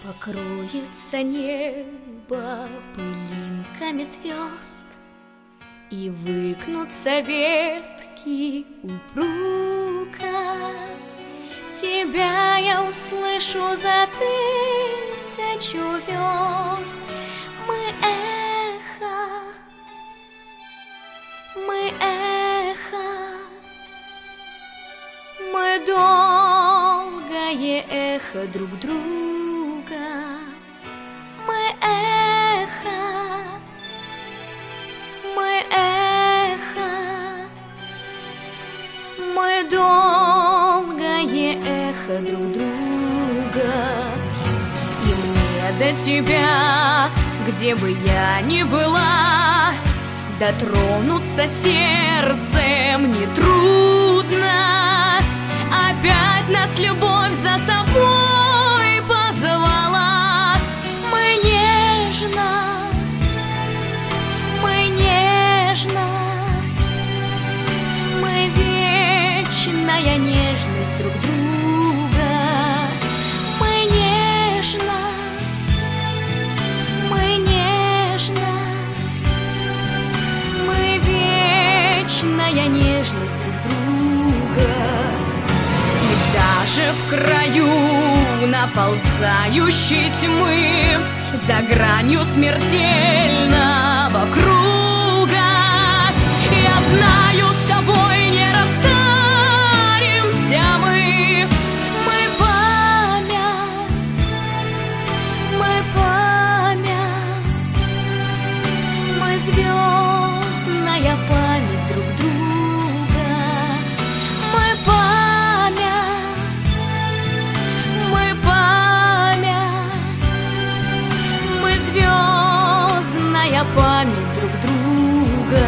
Покроется небо пылинками звезд, и выкнутся ветки упруга. Тебя я услышу за 1000 верст. Мы эхо, мы долгое эхо друг друга. Мы эхо, мы долгое эхо друг друга. И мне до тебя, где бы я ни была, дотронуться сердцем нетрудно. Опять нас любовь за собой позвала. Мы нежность, мы вечная нежность друг друга. Мы нежность, мы вечная нежность друг друга. И даже в краю наползающей тьмы, за гранью смертельного круга, я знаю, с тобой не расстанемся мы. Мы память, мы звездная память друг друга. Мы память, мы звездная память друг друга.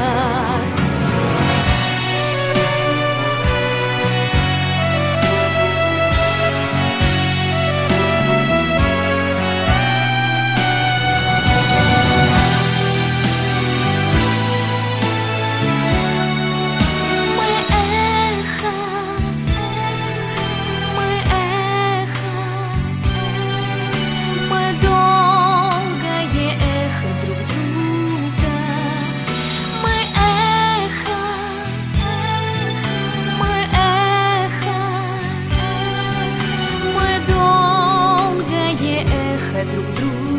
Друг друга.